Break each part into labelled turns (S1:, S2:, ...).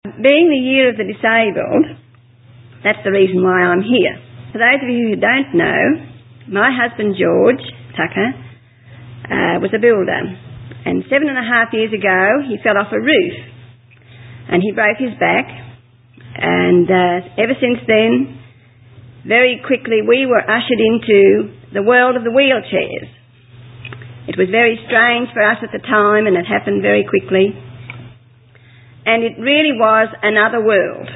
S1: being the Year of the Disabled, that's the reason why I'm here. For those of you who don't know, my husband George Tucker was a builder, and 7.5 years ago he fell off a roof and he broke his back, and ever since then, very quickly we were ushered into the world of the wheelchairs. It was very strange for us at the time, and it happened very quickly, and it really was another world.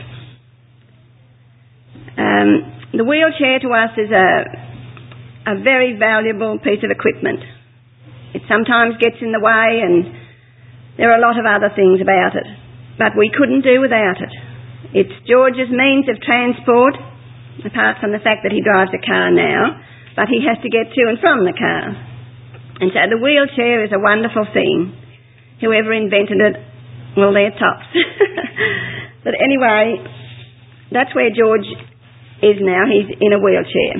S1: The wheelchair to us is a very valuable piece of equipment. It sometimes gets in the way, and there are a lot of other things about it, but we couldn't do without it. It's George's means of transport, apart from the fact that he drives a car now, but he has to get to and from the car. And so the wheelchair is a wonderful thing. Whoever invented it, well, they're tops. But anyway, that's where George is now. He's in a wheelchair.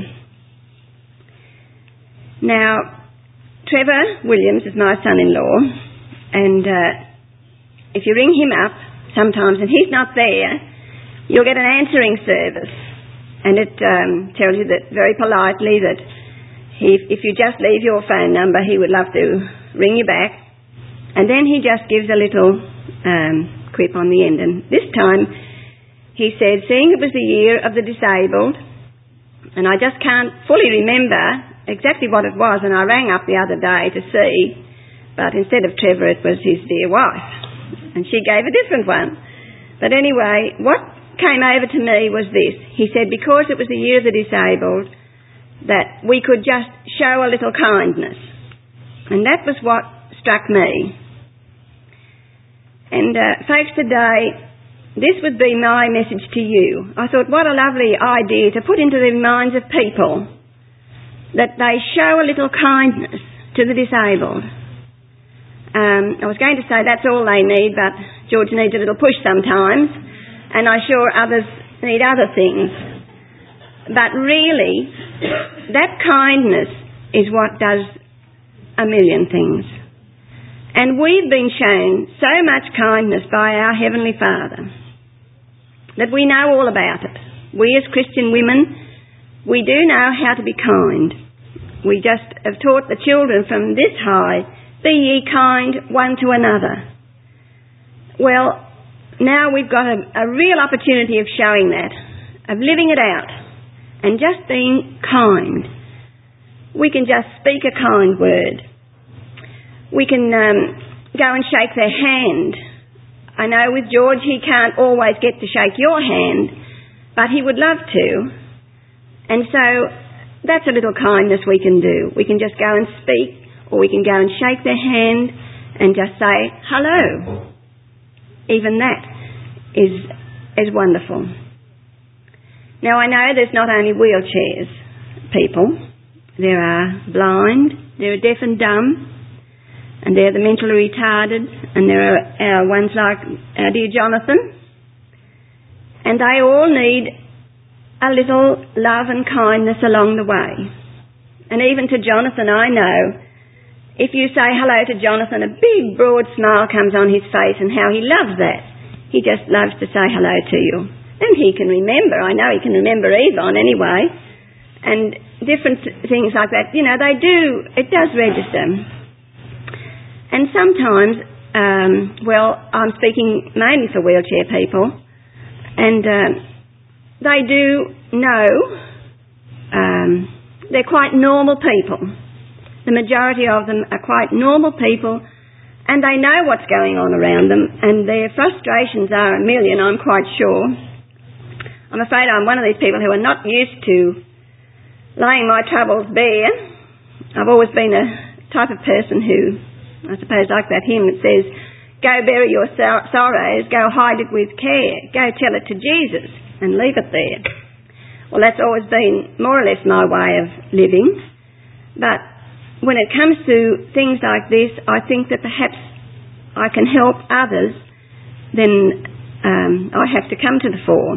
S1: Now, Trevor Williams is my son-in-law, and if you ring him up sometimes and he's not there, you'll get an answering service, and it tells you that very politely that if you just leave your phone number, he would love to ring you back. And then he just gives a little quip on the end, and this time he said, seeing it was the Year of the Disabled, and I just can't fully remember exactly what it was, and I rang up the other day to see, but instead of Trevor it was his dear wife, and she gave a different one. But anyway, what came over to me was this. He said because it was the Year of the Disabled, that we could just show a little kindness, and that was what struck me. And folks, today, this would be my message to you. I thought, what a lovely idea to put into the minds of people, that they show a little kindness to the disabled. I was going to say that's all they need, but George needs a little push sometimes, and I'm sure others need other things. But really, that kindness is what does a million things. And we've been shown so much kindness by our Heavenly Father that we know all about it. We as Christian women, we do know how to be kind. We just have taught the children from this high, be ye kind one to another. Well, now we've got a real opportunity of showing that, of living it out, and just being kind. We can just speak a kind word. We can go and shake their hand. I know with George he can't always get to shake your hand, but he would love to. And so that's a little kindness we can do. We can just go and speak, or we can go and shake their hand and just say, hello. Even that is wonderful. Now I know there's not only wheelchairs people. There are blind, there are deaf and dumb, and there are the mentally retarded, and there are ones like our dear Jonathan. And they all need a little love and kindness along the way. And even to Jonathan, I know, if you say hello to Jonathan, a big broad smile comes on his face, and how he loves that. He just loves to say hello to you. And he can remember, I know he can remember Yvonne anyway, and different things like that. You know, it does register. And sometimes, I'm speaking mainly for wheelchair people, and they do know they're quite normal people. The majority of them are quite normal people, and they know what's going on around them, and their frustrations are a million, I'm quite sure. I'm afraid I'm one of these people who are not used to laying my troubles bare. I've always been a type of person who, I suppose, like that hymn that says, go bury your sorrows, go hide it with care, go tell it to Jesus and leave it there. Well, that's always been more or less my way of living. But when it comes to things like this, I think that perhaps I can help others, then I have to come to the fore.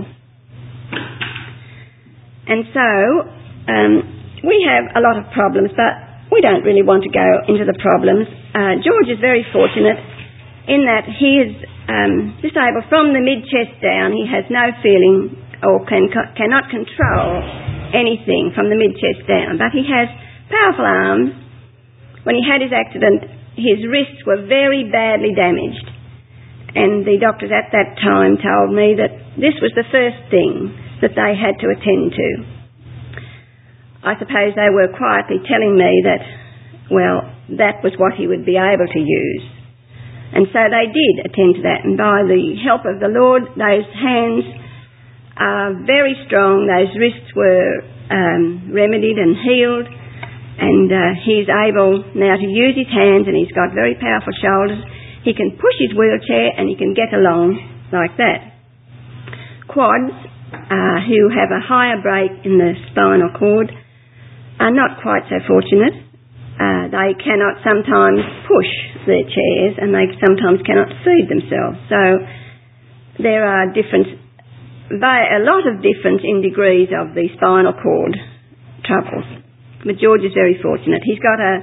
S1: And so we have a lot of problems, but we don't really want to go into the problems. George is very fortunate in that he has disabled from the mid-chest down. He has no feeling or cannot control anything from the mid-chest down, but he has powerful arms. When he had his accident, his wrists were very badly damaged, and the doctors at that time told me that this was the first thing that they had to attend to. I suppose they were quietly telling me that, well, that was what he would be able to use. And so they did attend to that, and by the help of the Lord, those hands are very strong. Those wrists were remedied and healed, and he's able now to use his hands, and he's got very powerful shoulders. He can push his wheelchair and he can get along like that. Quads, who have a higher break in the spinal cord, are not quite so fortunate. They cannot sometimes push their chairs, and they sometimes cannot feed themselves. So there are a lot of difference in degrees of the spinal cord troubles. But George is very fortunate. He's got a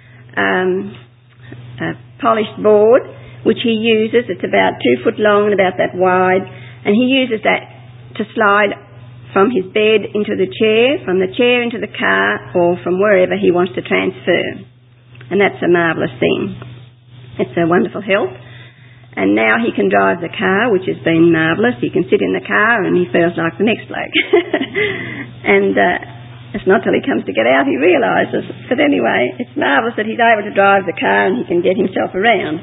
S1: polished board which he uses. It's about 2 foot long and about that wide, and he uses that to slide from his bed into the chair, from the chair into the car, or from wherever he wants to transfer. And that's a marvellous thing. It's a wonderful help. And now he can drive the car, which has been marvellous. He can sit in the car and he feels like the next bloke. And it's not till he comes to get out he realises. But anyway, it's marvellous that he's able to drive the car and he can get himself around.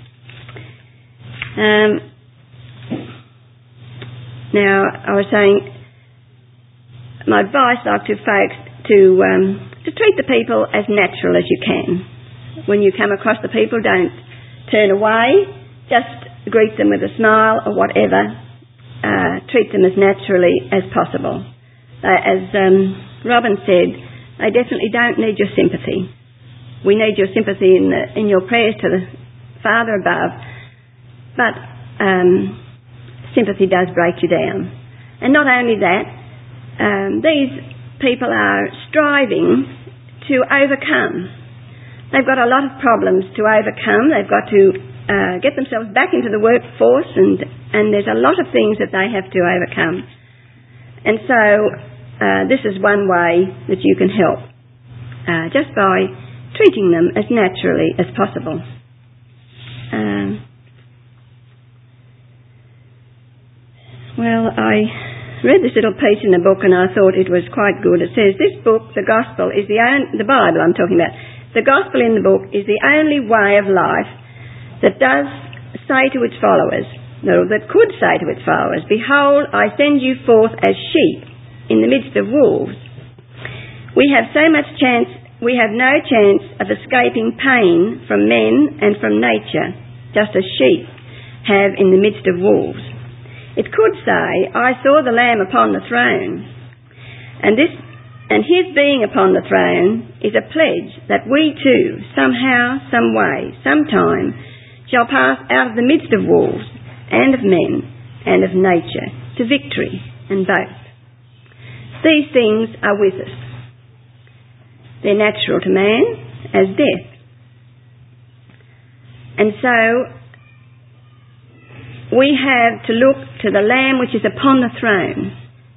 S1: Now, I was saying, my advice, like to folks, to treat the people as natural as you can. When you come across the people, don't turn away. Just greet them with a smile or whatever. Treat them as naturally as possible. As Robin said, they definitely don't need your sympathy. We need your sympathy in your prayers to the Father above. But sympathy does break you down. And not only that, these people are striving to overcome. They've got a lot of problems to overcome. They've got to get themselves back into the workforce, and there's a lot of things that they have to overcome. And so this is one way that you can help, just by treating them as naturally as possible. Well, I read this little piece in the book and I thought it was quite good. It says, this book, the Gospel, is the Bible I'm talking about. The Gospel in the book is the only way of life that does say to its followers, that could say to its followers, behold, I send you forth as sheep in the midst of wolves. We have no chance of escaping pain from men and from nature, just as sheep have in the midst of wolves. It could say, I saw the Lamb upon the throne. And his being upon the throne is a pledge that we too, somehow, some way, sometime, shall pass out of the midst of wolves and of men and of nature to victory and both. These things are with us. They're natural to man as death. And so we have to look to the Lamb which is upon the throne,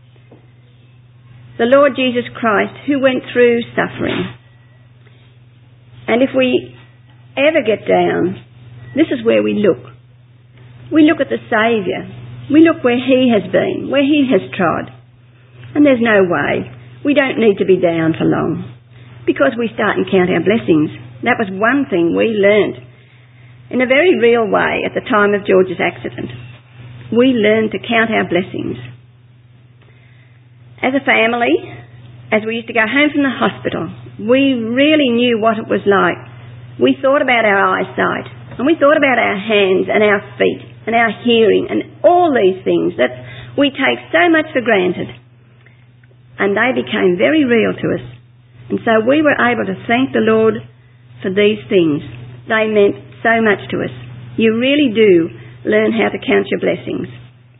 S1: the Lord Jesus Christ, who went through suffering. And if we ever get down, this is where we look. We look at the Saviour. We look where he has been, where he has trod. And there's no way. We don't need to be down for long, because we start and count our blessings. That was one thing we learned in a very real way at the time of George's accident. We learned to count our blessings. As a family, as we used to go home from the hospital, we really knew what it was like. We thought about our eyesight, and we thought about our hands and our feet and our hearing and all these things that we take so much for granted. And they became very real to us. And so we were able to thank the Lord for these things. They meant so much to us. You really do learn how to count your blessings.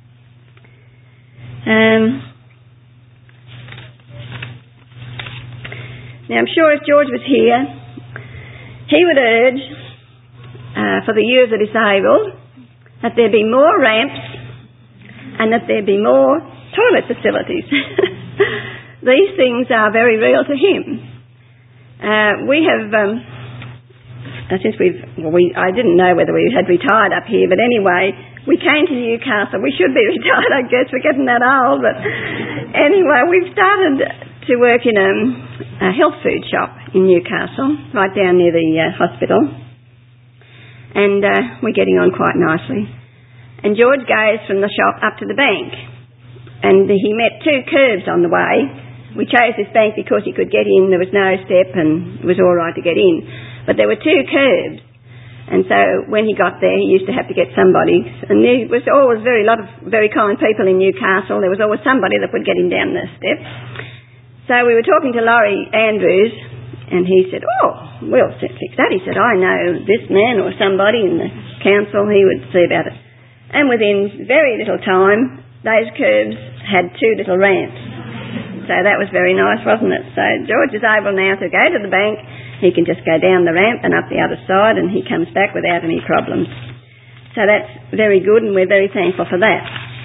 S1: Now, I'm sure if George was here, he would urge for the you of the disabled that there be more ramps, and that there be more toilet facilities. These things are very real to him. We have, since I didn't know whether we had retired up here, but anyway, we came to Newcastle. We should be retired, I guess. We're getting that old, but anyway, we've started to work in a health food shop in Newcastle, right down near the hospital, and we're getting on quite nicely. And George goes from the shop up to the bank, and he met two curbs on the way. We chose this bank because he could get in. There was no step, and it was all right to get in. But there were two curbs, and so when he got there, he used to have to get somebody. And there was always a lot of very kind people in Newcastle. There was always somebody that would get him down the steps. So we were talking to Laurie Andrews, and he said, "Oh, we'll fix that." He said, "I know this man or somebody in the council. He would see about it." And within very little time, those curbs had two little ramps. So that was very nice, wasn't it? So George is able now to go to the bank. He can just go down the ramp and up the other side, and he comes back without any problems. So that's very good, and we're very thankful for that.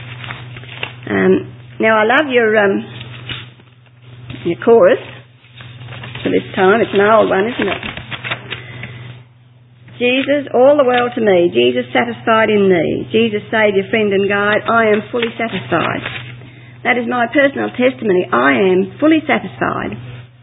S1: Now, I love your chorus for this time. It's an old one, isn't it? Jesus, all the world to me. Jesus satisfied in thee. Jesus, Saviour, friend and guide. I am fully satisfied. That is my personal testimony. I am fully satisfied.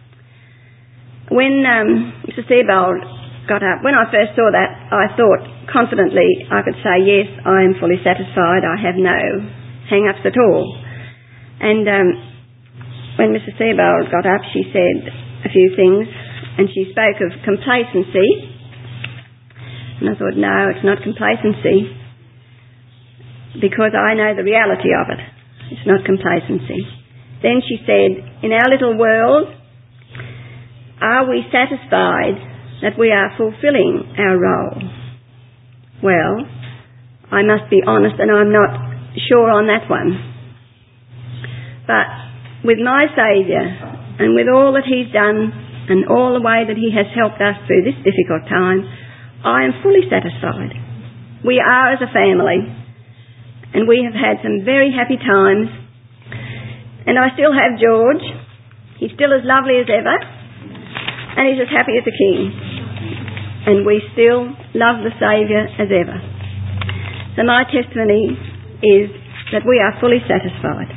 S1: When Mr. Seabold got up, when I first saw that, I thought confidently I could say, yes, I am fully satisfied. I have no hang-ups at all. And when Mr. Seabold got up, she said a few things, and she spoke of complacency. And I thought, no, it's not complacency, because I know the reality of it. It's not complacency. Then she said, in our little world, are we satisfied that we are fulfilling our role? Well, I must be honest, and I'm not sure on that one. But with my Saviour, and with all that he's done, and all the way that he has helped us through this difficult time, I am fully satisfied. We are as a family, and we have had some very happy times, and I still have George. He's still as lovely as ever, and he's as happy as a king, and we still love the Saviour as ever. So my testimony is that we are fully satisfied.